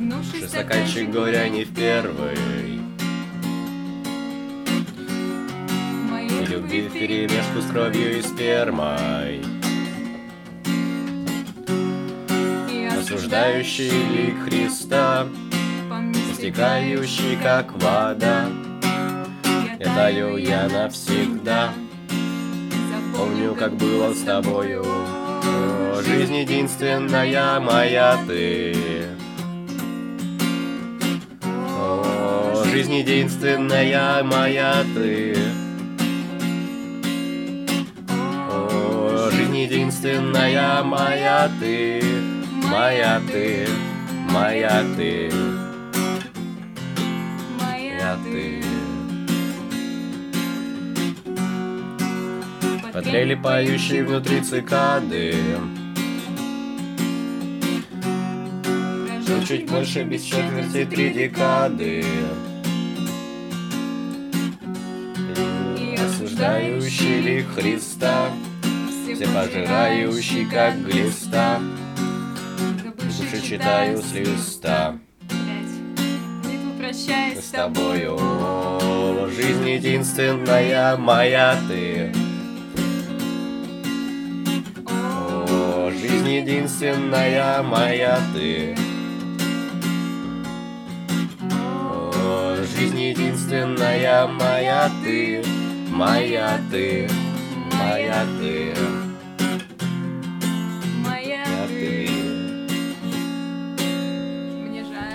Пригнувшись, стаканчик горя не в первый. И любви вперемешку с кровью и спермой. Осуждающий лик Христа, стекающий как вода. Я таю я навсегда. Помню, как было с тобою. О, жизнь единственная моя ты. О, жизнь единственная моя ты. О, жизнь единственная моя ты. Моя ты, моя ты, моя ты. Потрели поющие внутри цикады. Но чуть больше без четверти 3 декады. И осуждающий лик Христа, все пожирающий как глиста. Души читаю с листа. С тобою. О, жизнь единственная моя ты. О, жизнь единственная моя ты. О, жизнь единственная моя ты. Моя ты, моя ты.